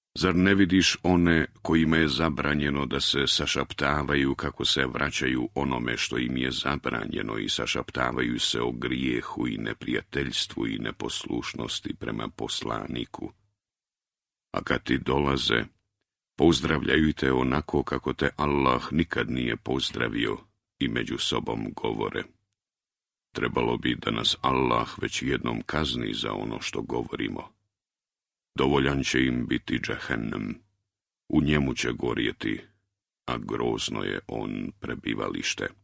Zar ne vidiš one kojima je zabranjeno da se sašaptavaju kako se vraćaju onome što im je zabranjeno i sašaptavaju se o grijehu i neprijateljstvu i neposlušnosti prema poslaniku? A kad ti dolaze, pozdravljaju te onako kako te Allah nikad nije pozdravio i među sobom govore: trebalo bi da nas Allah već jednom kazni za ono što govorimo. Dovoljan će im biti džehennem, u njemu će gorjeti, a grozno je on prebivalište.